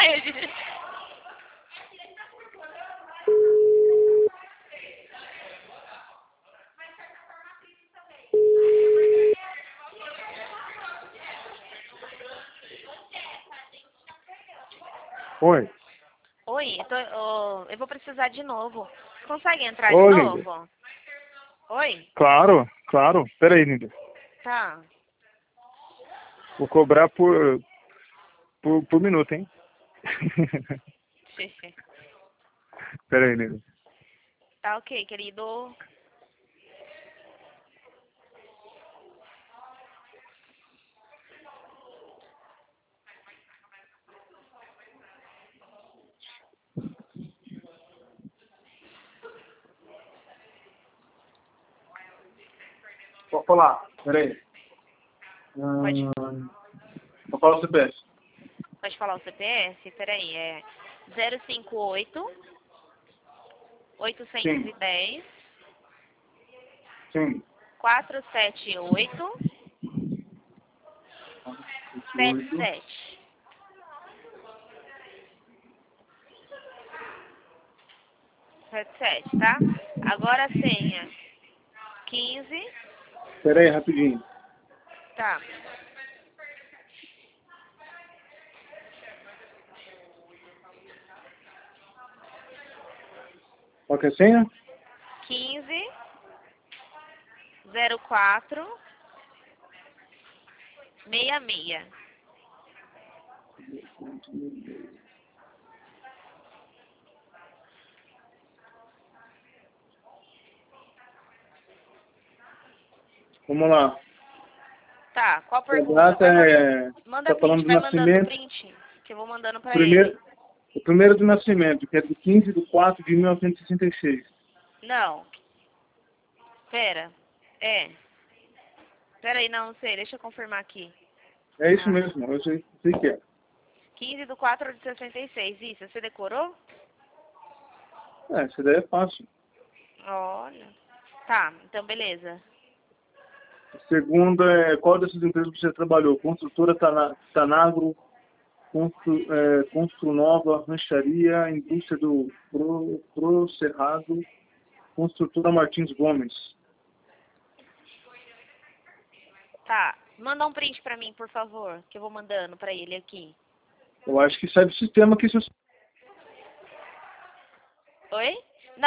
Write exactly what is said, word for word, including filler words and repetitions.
Oi. Oi, eu, tô, oh, eu vou precisar de novo. Você consegue entrar Oi, de linda. novo? Oi? Claro, claro. Pera aí, linda. Tá. Vou cobrar por, por, por minuto, hein? Pera aí, linda. Tá ok, querido. Pode falar. Pera aí. Pode, Hum, vou falar o C P F. pode falar o C P F? Peraí, é zero cinco oito, oitocentos Sim, e dez, sim. quatrocentos e setenta e oito, setenta e oito. sete. setenta e sete, tá? Agora a senha. quinze. Pera aí, rapidinho. Tá. Qual que é a senha? quinze. zero quatro. sessenta e seis. Vamos lá. Tá, qual A pergunta? data Vai man... é... Manda Tá print, falando do vai mandando nascimento. print, que eu vou mandando pra ele. Primeiro, o primeiro do nascimento, que é do quinze de quatro de mil novecentos e sessenta e seis. Não. Pera. É. Pera aí, não, não sei, deixa eu confirmar aqui. É isso Ah. mesmo, eu sei, sei que é. quinze de quatro de sessenta e seis, isso, você decorou? É, isso daí é fácil. Olha. Tá, então beleza. A segunda é qual dessas empresas você trabalhou? Construtora Tana- Tanagro, Constru, é, Construnova, Rancharia, Indústria do Pro, Pro Cerrado, Construtora Martins Gomes. Tá, manda um print pra mim, por favor, que eu vou mandando pra ele aqui. Eu acho que sai do sistema que isso... Oi?